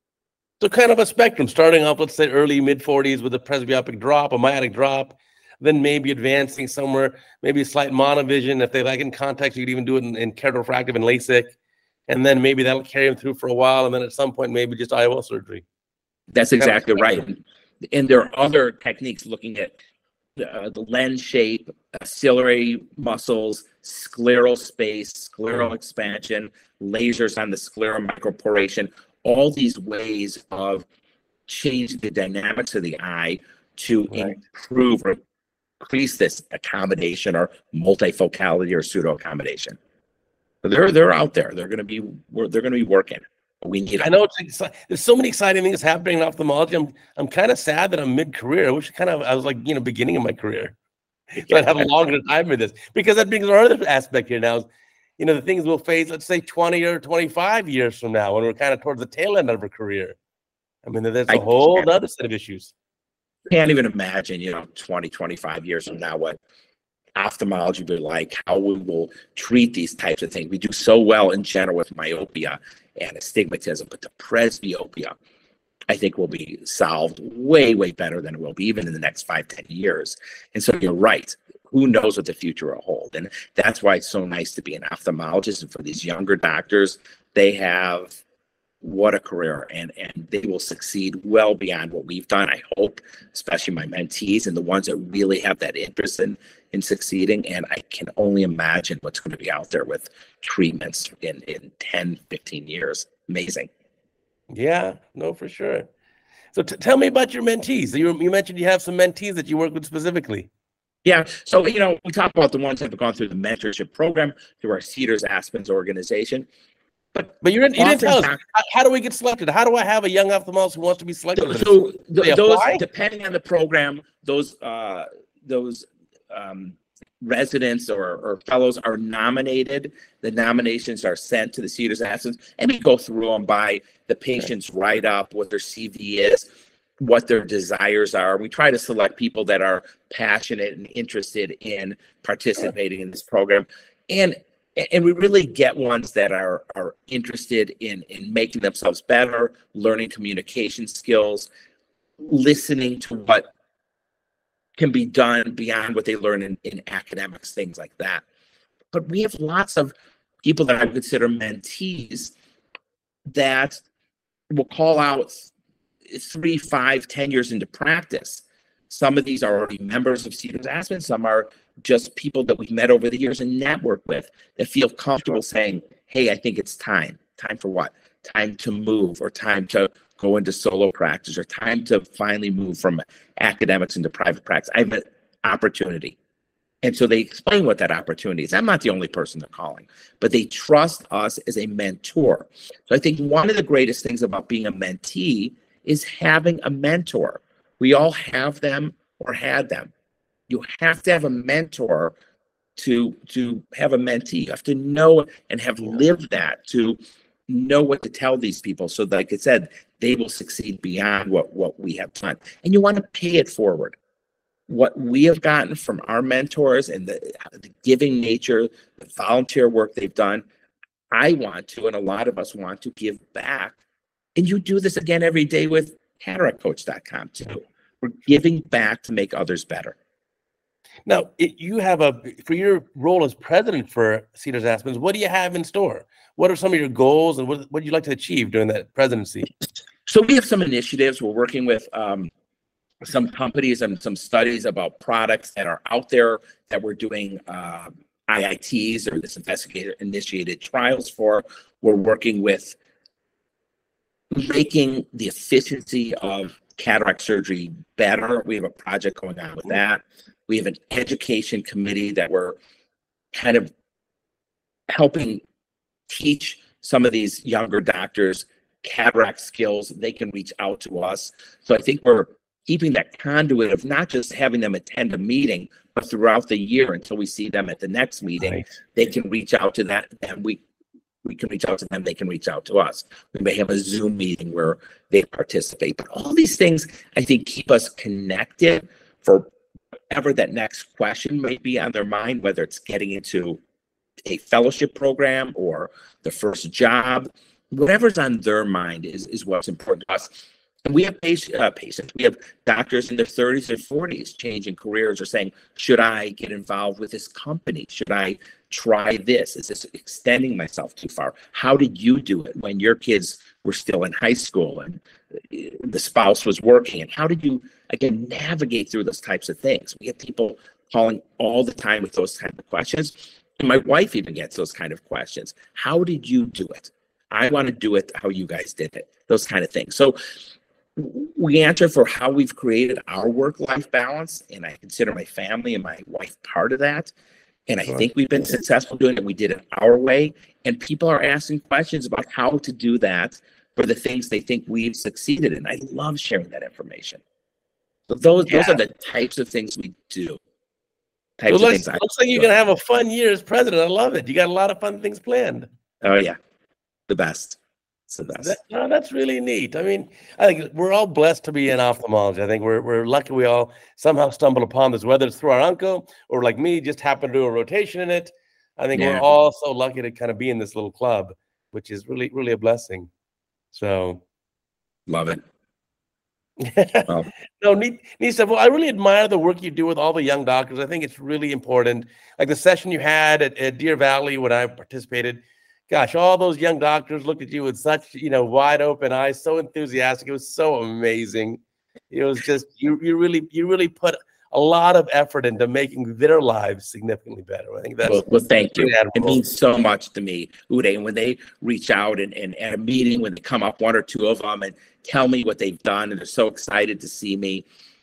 So kind of a spectrum, starting off, let's say early mid-40s with a presbyopic drop, a myotic drop, then maybe advancing somewhere, maybe a slight monovision. If they like in context, you could even do it in keratofractive and LASIK. And then maybe that'll carry them through for a while. And then at some point, maybe just IOL surgery. That's exactly right. And there are other techniques looking at the lens shape, ciliary muscles, scleral space, scleral expansion, lasers on the scleral microporation, all these ways of changing the dynamics of the eye to improve or increase this accommodation or multifocality or pseudo accommodation. So they're out there. They're going to be working. We need. I know there's so many exciting things happening in ophthalmology. I'm kind of sad that I'm mid-career. I wish I was like beginning of my career. So I'd have a longer time with this, because that brings our other aspect here now. Is, the things we'll face, let's say 20 or 25 years from now, when we're kind of towards the tail end of our career. I mean, there's a whole other set of issues. Can't even imagine, 20, 25 years from now, what ophthalmology will be like, how we will treat these types of things. We do so well in general with myopia and astigmatism, but the presbyopia, I think, will be solved way, way better than it will be even in the next 5-10 years. And so you're right. Who knows what the future will hold? And that's why it's so nice to be an ophthalmologist. And for these younger doctors, they have what a career, and they will succeed well beyond what we've done, I hope, especially my mentees and the ones that really have that interest in succeeding. And I can only imagine what's going to be out there with treatments in 10, 15 years. Amazing. Yeah, no, for sure. So tell me about your mentees. You mentioned you have some mentees that you work with specifically. Yeah. So, we talk about the ones that have gone through the mentorship program through our Cedars Aspens organization. But you didn't tell us, how do we get selected? How do I have a young ophthalmologist who wants to be selected? So those, depending on the program, those residents or fellows are nominated. The nominations are sent to the Cedars Aspens, and we go through them by the patient's write-up, what their CV is, what their desires are. We try to select people that are passionate and interested in participating in this program. And we really get ones that are interested in making themselves better, learning communication skills, listening to what can be done beyond what they learn in academics, things like that. But we have lots of people that I consider mentees that will call out 3, 5, 10 years into practice. Some of these are already members of Cedars Aspens. Some are just people that we've met over the years and network with that feel comfortable saying, hey, I think it's time. Time for what? Time to move, or time to go into solo practice, or time to finally move from academics into private practice. I have an opportunity. And so they explain what that opportunity is. I'm not the only person they're calling, but they trust us as a mentor. So I think one of the greatest things about being a mentee is having a mentor. We all have them or had them. You have to have a mentor to have a mentee. You have to know and have lived that to know what to tell these people. So like I said, they will succeed beyond what we have done. And you want to pay it forward. What we have gotten from our mentors and the giving nature, the volunteer work they've done, I want to, and a lot of us want to, give back. And you do this again every day with CataractCoach.com too. We're giving back to make others better. Now, you have for your role as president for Cedars Aspens, what do you have in store? What are some of your goals, and what would you like to achieve during that presidency? So we have some initiatives. We're working with some companies and some studies about products that are out there that we're doing IITs, or this investigator-initiated trials for. We're working with making the efficiency of cataract surgery better. We have a project going on with that. We have an education committee that we're kind of helping teach some of these younger doctors cataract skills. They can reach out to us. So I think we're keeping that conduit of not just having them attend a meeting, but throughout the year until we see them at the next meeting. Right. They can reach out to that, and we can reach out to them. They can reach out to us. We may have a Zoom meeting where they participate. But all these things, I think, keep us connected for whatever that next question might be on their mind, whether it's getting into a fellowship program or the first job. Whatever's on their mind is what's important to us. And we have patients. We have doctors in their 30s and 40s changing careers, or saying, should I get involved with this company? Should I try this? Is this extending myself too far? How did you do it when your kids were still in high school and the spouse was working. And how did you, again, navigate through those types of things? We get people calling all the time with those kind of questions. And my wife even gets those kind of questions. How did you do it? I want to do it how you guys did it. Those kind of things. So we answer for how we've created our work-life balance, and I consider my family and my wife part of that. And I think we've been successful doing it. We did it our way, and people are asking questions about how to do that for the things they think we've succeeded in. I love sharing that information. So those are the types of things we do. Looks like you're going to have a fun year as president. I love it. You got a lot of fun things planned. Oh, yeah. The best. It's the best. That's really neat. I mean, I think we're all blessed to be in ophthalmology. I think we're lucky we all somehow stumble upon this, whether it's through our uncle or like me, just happen to do a rotation in it. I think we're all so lucky to kind of be in this little club, which is really, really a blessing. So. Love it. Well. No, neat stuff. Well, I really admire the work you do with all the young doctors. I think it's really important. Like the session you had at Deer Valley when I participated, gosh, all those young doctors looked at you with such, wide open eyes, so enthusiastic. It was so amazing. It was just, you really put a lot of effort into making their lives significantly better. I think that's well thank you. It means so much to me, Uday. And when they reach out and at a meeting, when they come up, one or two of them, and tell me what they've done, and they're so excited to see me,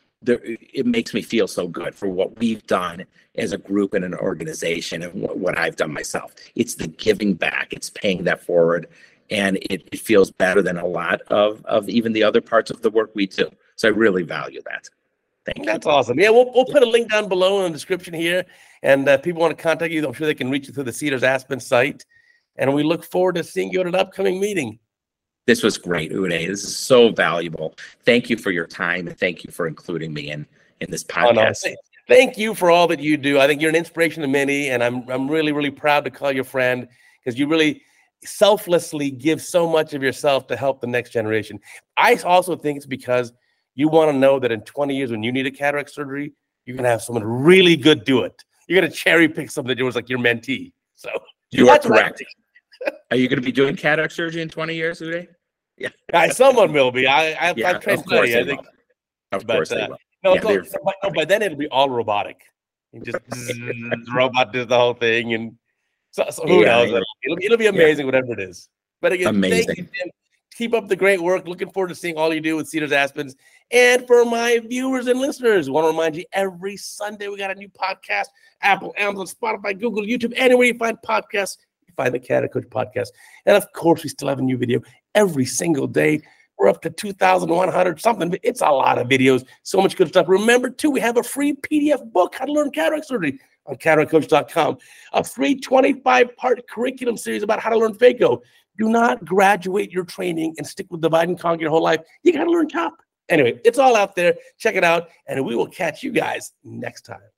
it makes me feel so good for what we've done as a group and an organization and what I've done myself. It's the giving back. It's paying that forward. And it feels better than a lot of even the other parts of the work we do. So I really value that. Thank you. That's awesome. Yeah, we'll put a link down below in the description here. And people want to contact you, I'm sure they can reach you through the Cedars Aspen site. And we look forward to seeing you at an upcoming meeting. This was great, Uday. This is so valuable. Thank you for your time, and thank you for including me in this podcast. Thank you for all that you do. I think you're an inspiration to many, and I'm really, really proud to call you a friend because you really selflessly give so much of yourself to help the next generation. I also think it's because you want to know that in 20 years when you need a cataract surgery, you're going to have someone really good do it. You're going to cherry pick something that was like your mentee. So you are correct. Are you going to be doing cataract surgery in 20 years, Uday? Yeah. Someone will be. I trained study, I think. Of course they will. No, by then it'll be all robotic. Just robot does the whole thing, and so who knows? It'll be amazing, whatever it is. But again, amazing. Thank you, Tim. Keep up the great work. Looking forward to seeing all you do with Cedars Aspens. And for my viewers and listeners, I want to remind you every Sunday we got a new podcast. Apple, Amazon, Spotify, Google, YouTube, anywhere you find podcasts, you find the Cataract Coach podcast. And of course, we still have a new video every single day. We're up to 2,100 something. But it's a lot of videos. So much good stuff. Remember, too, we have a free PDF book, How to Learn Cataract Surgery, on cataractcoach.com. A free 25-part curriculum series about how to learn phaco. Do not graduate your training and stick with divide and conquer your whole life. You got to learn top. Anyway, it's all out there. Check it out, and we will catch you guys next time.